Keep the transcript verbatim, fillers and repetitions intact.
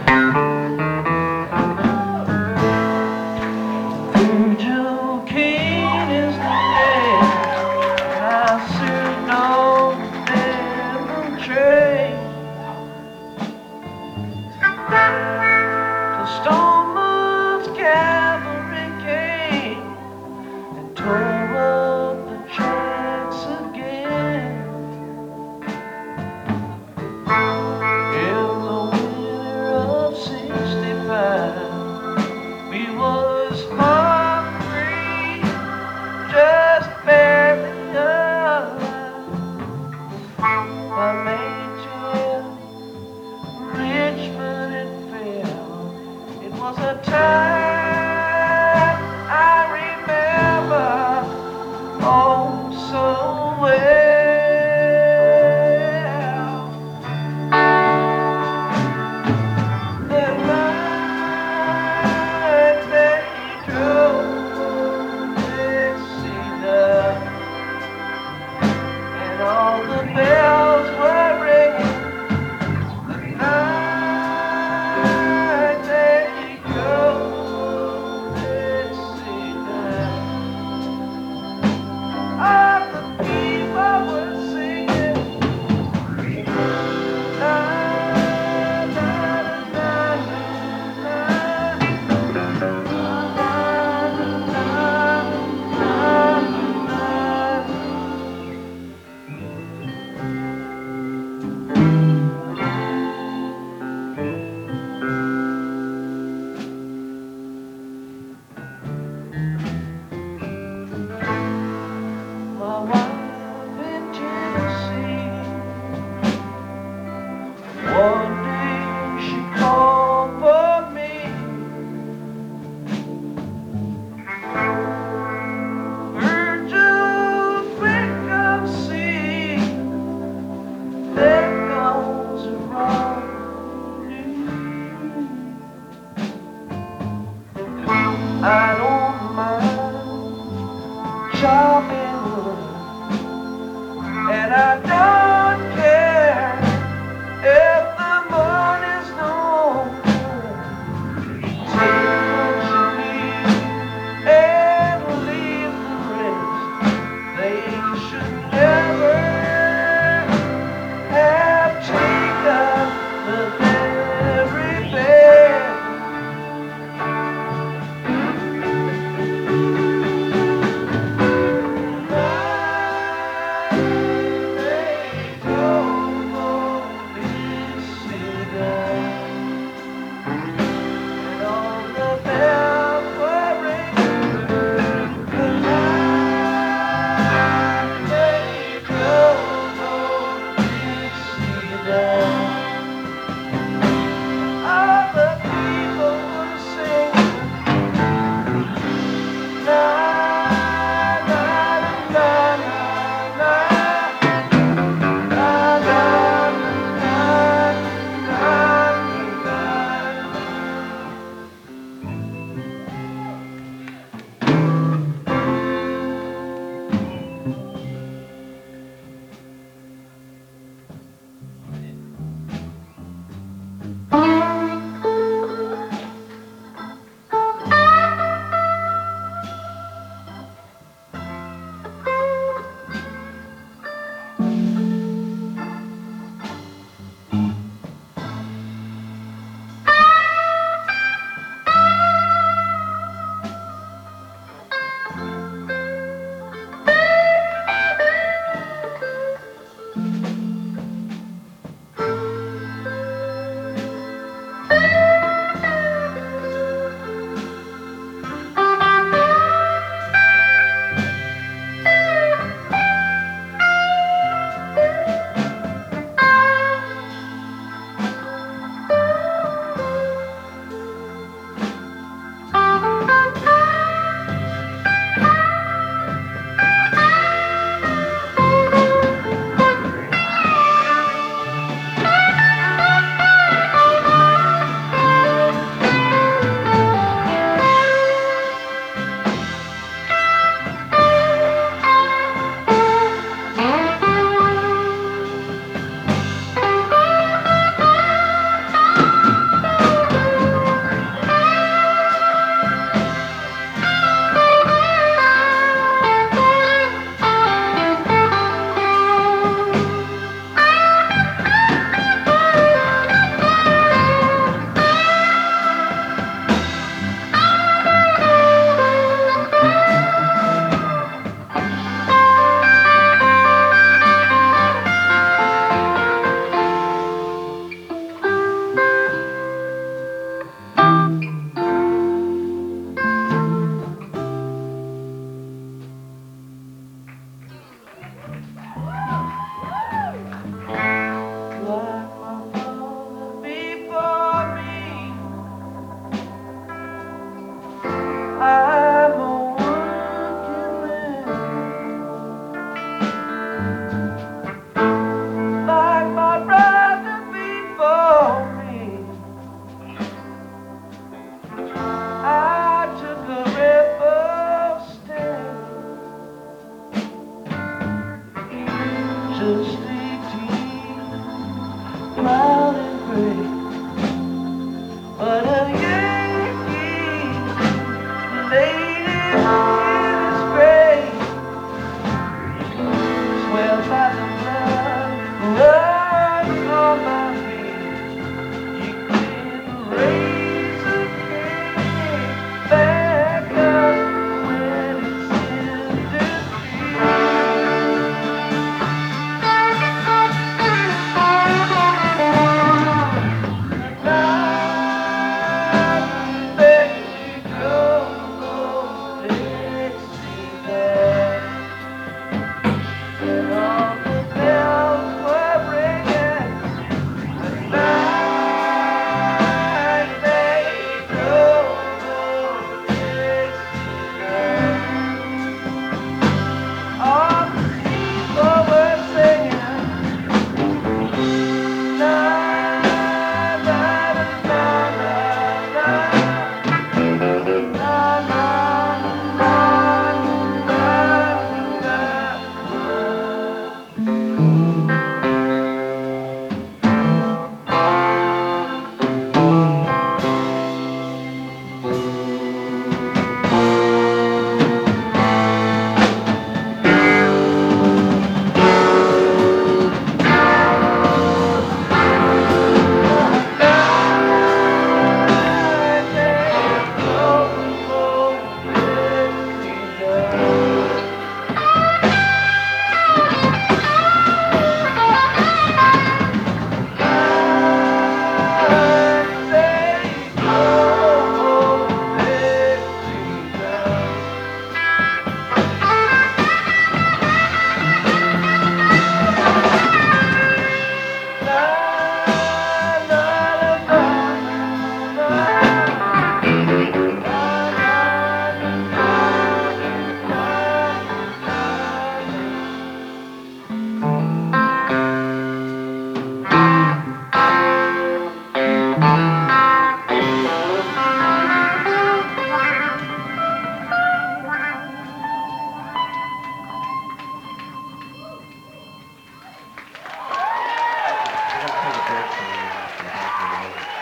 Angel King is the name, and I sit on the devil train. The Stormers Cavalry came and tore up the tracks again. In the winter of sixty-five, we was hungry, just barely alive. I made you Richmond and fell. It was a time I remember oh so well. That night they drove Exeter, and all the bells were ringing. The night they drove Exeter, all the people were singing. La, la, la, my wife in Tennessee. One day she called for me. Virgil frequency, there goes a rolling. I don't mind chopping wood, and I don't care if the money's no good. Take what you need and leave the rest. They should never have taken the very best. They drove on Exeter, and all the bells were ringing. The night they drove on Exeter, all the people were singing. La, la, la, la, la, la, la, la, la, la. take a break from the uh, from the hospital.